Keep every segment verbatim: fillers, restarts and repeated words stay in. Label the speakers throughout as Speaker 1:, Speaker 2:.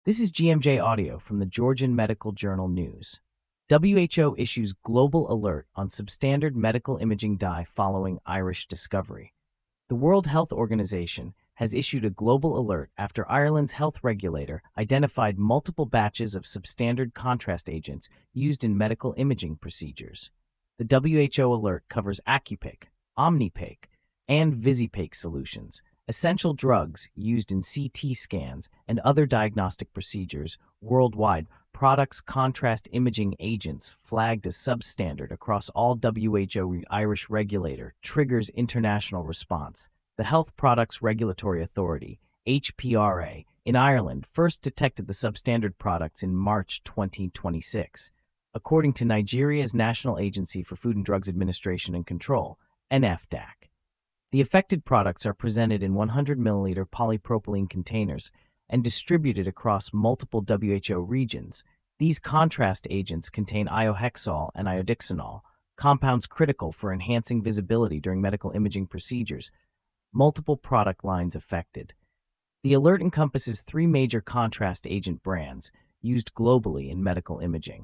Speaker 1: This is G M J Audio from the Georgian Medical Journal News. W H O issues global alert on substandard medical imaging dye following Irish discovery. The World Health Organization has issued a global alert after Ireland's health regulator identified multiple batches of substandard contrast agents used in medical imaging procedures. The W H O alert covers AccuPake, OmniPake, and VisiPake solutions, essential drugs used in C T scans and other diagnostic procedures worldwide. Products contrast imaging agents flagged as substandard across all W H O. Irish regulator triggers international response. The Health Products Regulatory Authority, H P R A, in Ireland first detected the substandard products in March twenty twenty-six. According to Nigeria's National Agency for Food and Drugs Administration and Control, N F D A C. The affected products are presented in one hundred milliliter polypropylene containers and distributed across multiple W H O regions. These contrast agents contain iohexol and iodixonol, compounds critical for enhancing visibility during medical imaging procedures. Multiple product lines affected. The alert encompasses three major contrast agent brands used globally in medical imaging.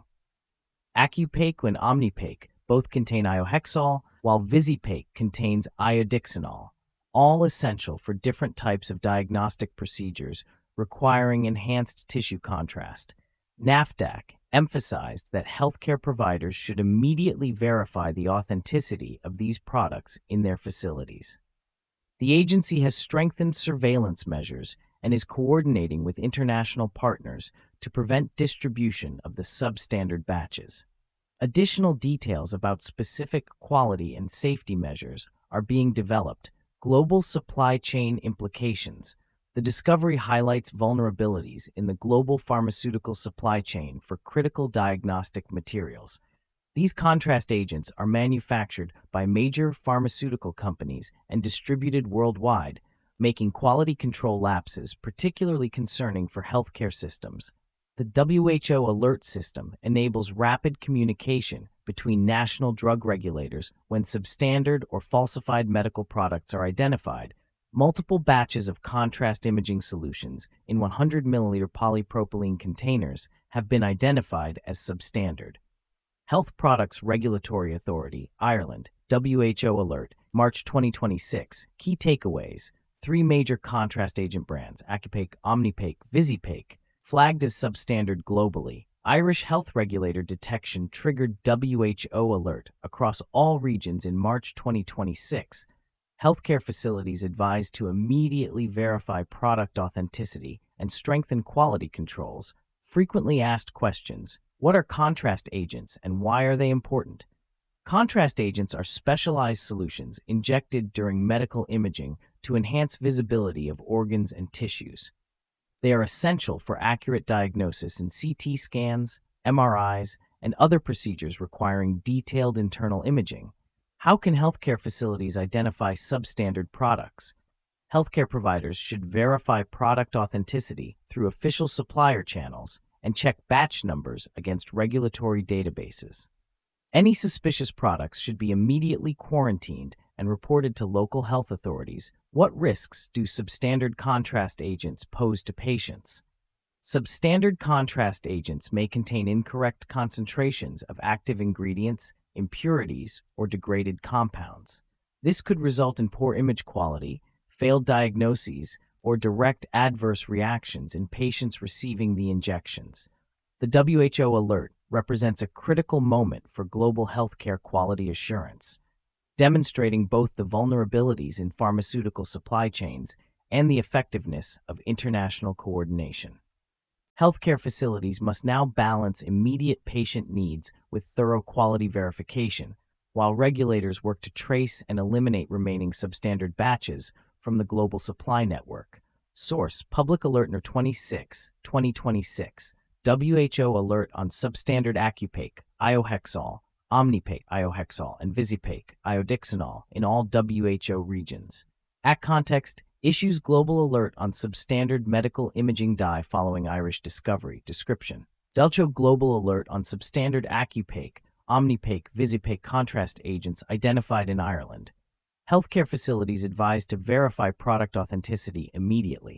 Speaker 1: AccuPake and OmniPake both contain iohexol, while VisiPake contains iodixonol, all essential for different types of diagnostic procedures requiring enhanced tissue contrast. NAFDAC emphasized that healthcare providers should immediately verify the authenticity of these products in their facilities. The agency has strengthened surveillance measures and is coordinating with international partners to prevent distribution of the substandard batches. Additional details about specific quality and safety measures are being developed. Global supply chain implications. The discovery highlights vulnerabilities in the global pharmaceutical supply chain for critical diagnostic materials. These contrast agents are manufactured by major pharmaceutical companies and distributed worldwide, making quality control lapses particularly concerning for healthcare systems. The W H O alert system enables rapid communication between national drug regulators when substandard or falsified medical products are identified. Multiple batches of contrast imaging solutions in one hundred milliliter polypropylene containers have been identified as substandard. Health Products Regulatory Authority, Ireland, W H O alert, March twenty twenty-six. Key takeaways. Three major contrast agent brands, AccuPake, OmniPake, VisiPake, flagged as substandard globally. Irish health regulator detection triggered W H O alert across all regions in March twenty twenty-six. Healthcare facilities advised to immediately verify product authenticity and strengthen quality controls. Frequently asked questions. What are contrast agents and why are they important? Contrast agents are specialized solutions injected during medical imaging to enhance visibility of organs and tissues. They are essential for accurate diagnosis in C T scans, M R Is, and other procedures requiring detailed internal imaging. How can healthcare facilities identify substandard products? Healthcare providers should verify product authenticity through official supplier channels and check batch numbers against regulatory databases. Any suspicious products should be immediately quarantined and reported to local health authorities. What risks do substandard contrast agents pose to patients? Substandard contrast agents may contain incorrect concentrations of active ingredients, impurities, or degraded compounds. This could result in poor image quality, failed diagnoses, or direct adverse reactions in patients receiving the injections. The W H O alert represents a critical moment for global healthcare quality assurance, demonstrating both the vulnerabilities in pharmaceutical supply chains and the effectiveness of international coordination. Healthcare facilities must now balance immediate patient needs with thorough quality verification, while regulators work to trace and eliminate remaining substandard batches from the global supply network. Source: Public Alert No. twenty-six, twenty twenty-six. W H O alert on substandard AccuPake, iohexol, OmniPake, iohexol, and VisiPake, iodixonol in all W H O regions. At Context issues global alert on substandard medical imaging dye following Irish discovery. Description: W H O global alert on substandard AccuPake, OmniPake, VisiPake contrast agents identified in Ireland. Healthcare facilities advised to verify product authenticity immediately.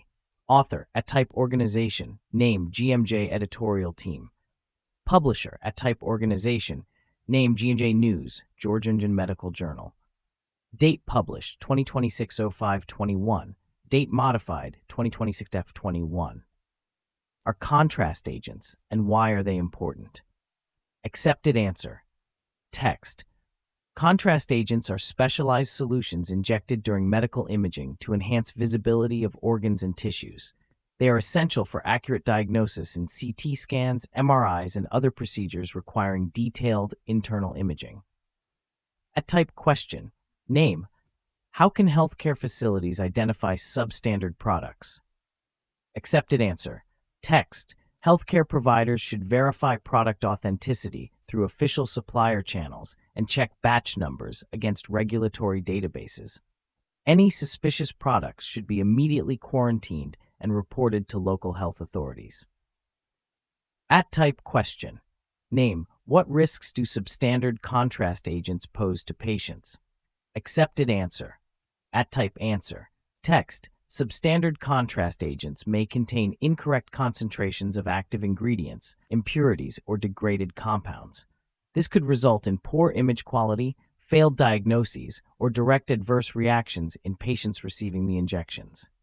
Speaker 1: Author, at type organization, name G M J editorial team. Publisher, at type organization, name G M J News, Georgian Medical Journal. Date published, twenty twenty-six oh five twenty-one. Date modified, twenty twenty-six F twenty-one. Are contrast agents, and why are they important? Accepted answer. Text. Contrast agents are specialized solutions injected during medical imaging to enhance visibility of organs and tissues. They are essential for accurate diagnosis in C T scans, M R Is, and other procedures requiring detailed internal imaging. At type question. Name. How can healthcare facilities identify substandard products? Accepted answer. Text. Healthcare providers should verify product authenticity through official supplier channels and check batch numbers against regulatory databases. Any suspicious products should be immediately quarantined and reported to local health authorities. At type question. Name. What risks do substandard contrast agents pose to patients? Accepted answer. At type answer. Text. Substandard contrast agents may contain incorrect concentrations of active ingredients, impurities, or degraded compounds. This could result in poor image quality, failed diagnoses, or direct adverse reactions in patients receiving the injections.